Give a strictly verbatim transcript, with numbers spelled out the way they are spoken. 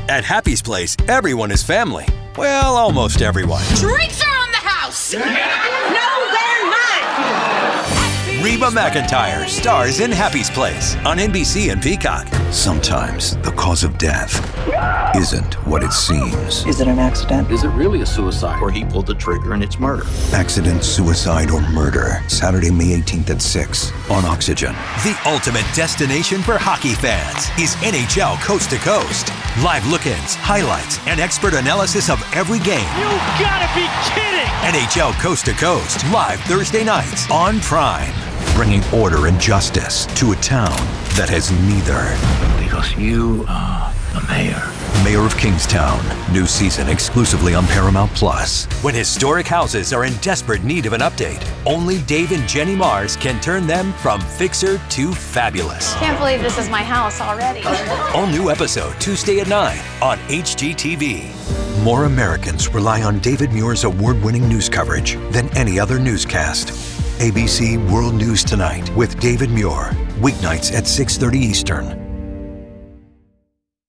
At Happy's Place, everyone is family. Well, almost everyone. Drinks are on the house! No, they're not! Reba McEntire stars in Happy's Place on N B C and Peacock. Sometimes the cause of death isn't what it seems. Is it an accident? Is it really a suicide? Or he pulled the trigger and it's murder? Accident, suicide, or murder. Saturday, May eighteenth at six on Oxygen. The ultimate destination for hockey fans is N H L Coast to Coast. Live look-ins, highlights, and expert analysis of every game. You gotta be kidding! N H L Coast to Coast, live Thursday nights on Prime. Bringing order and justice to a town that has neither. Because you are the mayor. Mayor of Kingstown. New season exclusively on Paramount Plus. When historic houses are in desperate need of an update, only Dave and Jenny Mars can turn them from fixer to fabulous. Can't believe this is my house already. All new episode Tuesday at nine on H G T V. More Americans rely on David Muir's award-winning news coverage than any other newscast. A B C World News Tonight with David Muir. Weeknights at six thirty Eastern